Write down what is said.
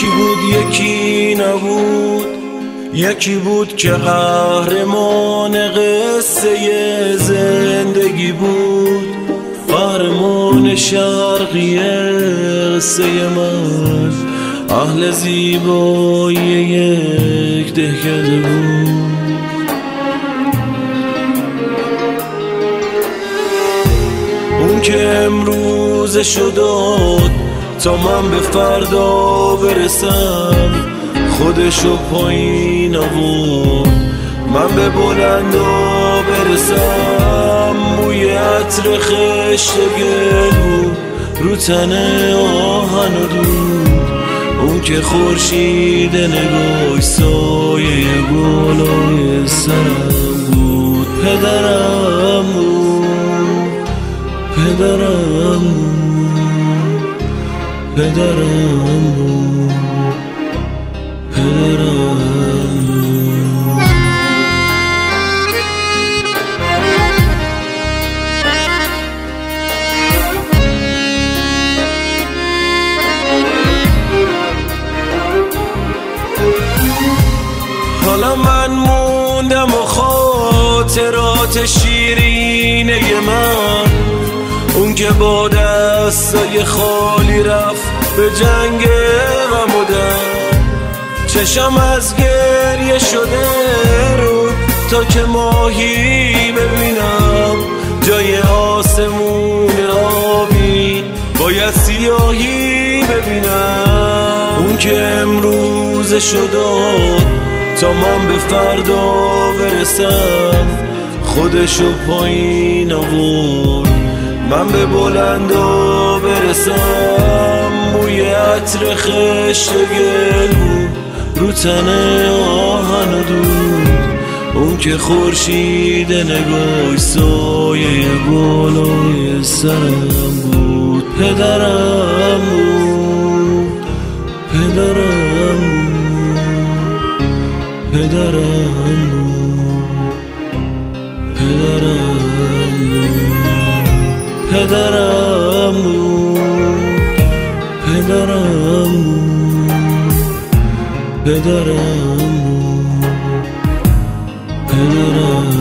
یکی بود یکی نبود، یکی بود که قهرمان قصه زندگی بود، قهرمان شرقی قصه من، اهل زیبایی یک دهکده بود. اون که امروزشو داد تا من به فردا برسم، خودشو پایین آورد من به بلندا برسم. بوی عطر خشت گل بود رو تن آهن و دود، اون که خورشید نگاهش سایه بالای سرم بود. پدرم بود، پدرم بود، پدرم بود، پدرم بود. حالا من موندم و خاطرات شیرینه من، اون که با دستای خالی رفت به جنگ غم و درد. چشم از گریه شده رود تا که ماهی ببینم، جای آسمون آبی باید سیاهی ببینم. اون که امروزشو داد تا من به فردا برسم، خودشو پایین آورد من به بلندا برسم. بوی عطر خشت گل بود رو تن آهن و دود، اون که خورشید نگاهش سایه بالای سرم بود. پدرم بود، پدرم بود، پدرم بود، پدرم بود، پدرم بود، پدرم بود، پدرم بود، پدرم.